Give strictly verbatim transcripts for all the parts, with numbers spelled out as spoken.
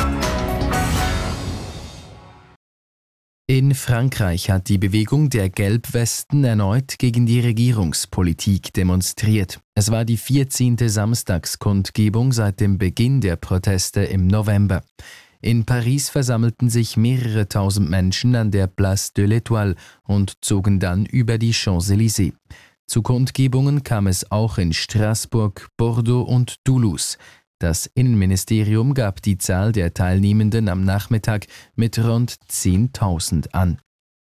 In Frankreich hat die Bewegung der Gelbwesten erneut gegen die Regierungspolitik demonstriert. Es war die vierzehnte Samstagskundgebung seit dem Beginn der Proteste im November. In Paris versammelten sich mehrere tausend Menschen an der Place de l'Étoile und zogen dann über die Champs-Élysées. Zu Kundgebungen kam es auch in Straßburg, Bordeaux und Toulouse. Das Innenministerium gab die Zahl der Teilnehmenden am Nachmittag mit rund zehntausend an.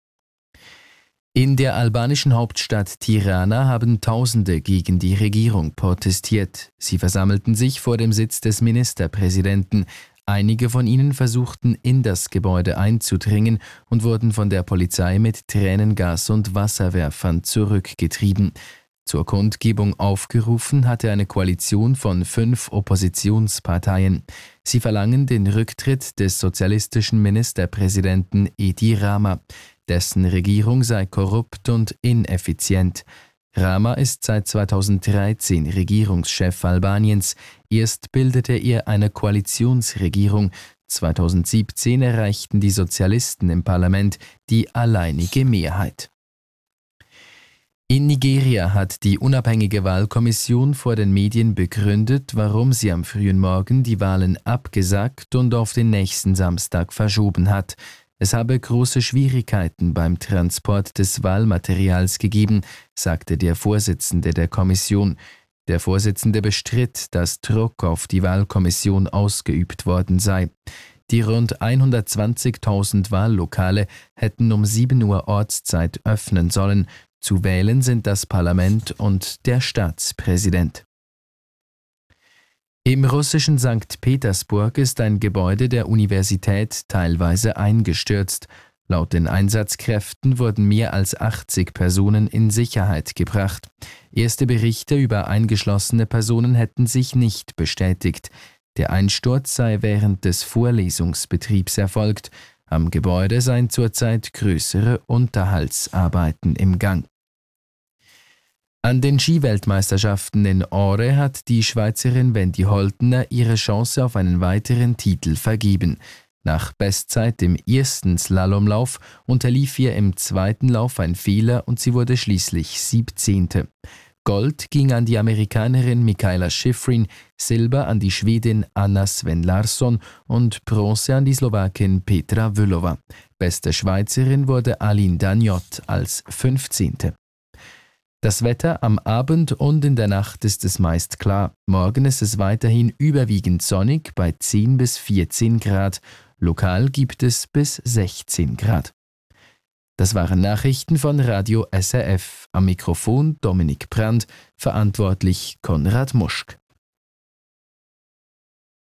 In der albanischen Hauptstadt Tirana haben Tausende gegen die Regierung protestiert. Sie versammelten sich vor dem Sitz des Ministerpräsidenten. Einige von ihnen versuchten, in das Gebäude einzudringen und wurden von der Polizei mit Tränengas und Wasserwerfern zurückgetrieben. Zur Kundgebung aufgerufen hatte eine Koalition von fünf Oppositionsparteien. Sie verlangen den Rücktritt des sozialistischen Ministerpräsidenten Edi Rama. Dessen Regierung sei korrupt und ineffizient. Rama ist seit zweitausenddreizehn Regierungschef Albaniens. Erst bildete er eine Koalitionsregierung. zweitausendsiebzehn erreichten die Sozialisten im Parlament die alleinige Mehrheit. In Nigeria hat die unabhängige Wahlkommission vor den Medien begründet, warum sie am frühen Morgen die Wahlen abgesagt und auf den nächsten Samstag verschoben hat. Es habe große Schwierigkeiten beim Transport des Wahlmaterials gegeben, sagte der Vorsitzende der Kommission. Der Vorsitzende bestritt, dass Druck auf die Wahlkommission ausgeübt worden sei. Die rund hundertzwanzigtausend Wahllokale hätten um sieben Uhr Ortszeit öffnen sollen. Zu wählen sind das Parlament und der Staatspräsident. Im russischen Sankt Petersburg ist ein Gebäude der Universität teilweise eingestürzt. Laut den Einsatzkräften wurden mehr als achtzig Personen in Sicherheit gebracht. Erste Berichte über eingeschlossene Personen hätten sich nicht bestätigt. Der Einsturz sei während des Vorlesungsbetriebs erfolgt. Am Gebäude seien zurzeit größere Unterhaltsarbeiten im Gang. An den Skiweltmeisterschaften in Åre hat die Schweizerin Wendy Holtener ihre Chance auf einen weiteren Titel vergeben. Nach Bestzeit im ersten Slalomlauf unterlief ihr im zweiten Lauf ein Fehler und sie wurde schließlich siebzehnte. Gold ging an die Amerikanerin Mikaela Shiffrin, Silber an die Schwedin Anna Sven Larsson und Bronze an die Slowakin Petra Vlhova. Beste Schweizerin wurde Aline Dagnot als fünfzehnte. Das Wetter am Abend und in der Nacht ist es meist klar. Morgen ist es weiterhin überwiegend sonnig bei zehn bis vierzehn Grad. Lokal gibt es bis sechzehn Grad. Das waren Nachrichten von Radio S R F. Am Mikrofon Dominik Brandt, verantwortlich Konrad Muschk.